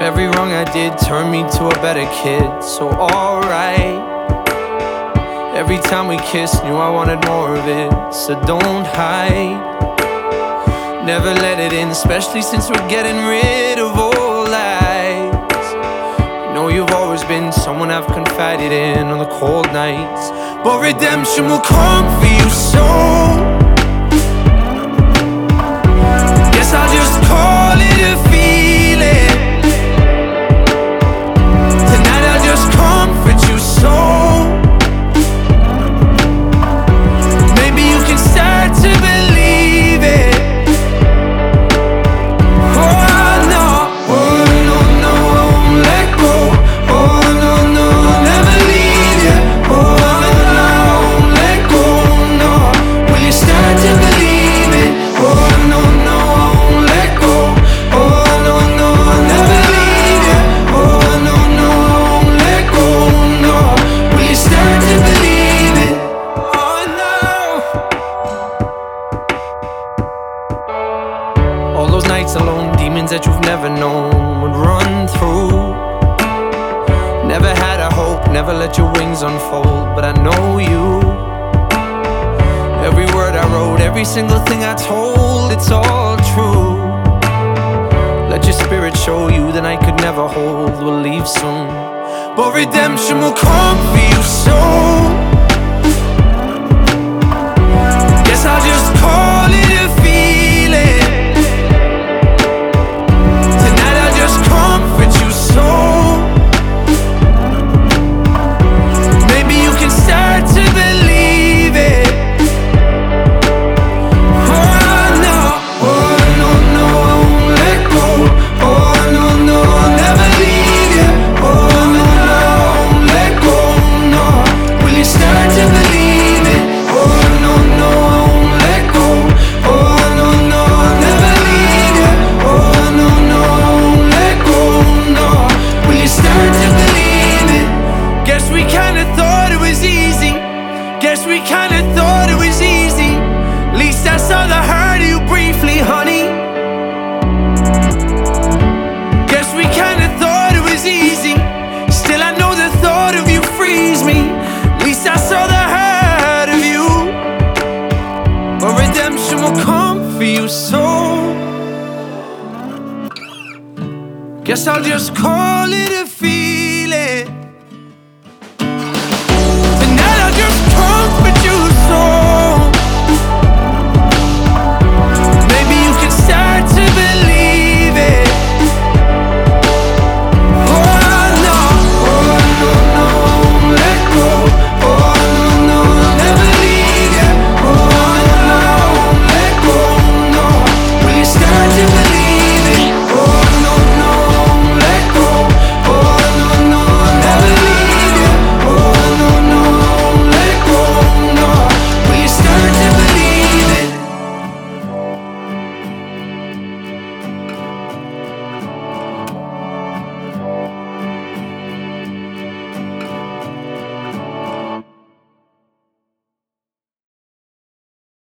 Every wrong I did turned me to a better kid. So alright. Every time we kissed, knew I wanted more of it. So don't hide. Never let it in, especially since we're getting rid of all lies. You know you've always been someone I've confided in on the cold nights. But redemption will come for you, so guess I'll just call it a feeling. Tonight I'll just comfort you, so maybe you can start to believe it. All those nights alone, demons that you've never known would run through. Never had a hope, never let your wings unfold, but I know you. Every word I wrote, every single thing I told, it's all true. Let your spirit show you that I could never hold, we'll leave soon. But redemption will come for you, so guess I'll just call it a feeling. Guess we kinda thought it was easy. Least I saw the hurt of you briefly, honey. Guess we kinda thought it was easy. Still I know the thought of you frees me. Least I saw the hurt of you. But redemption will come for you, so guess I'll just call it a feeling.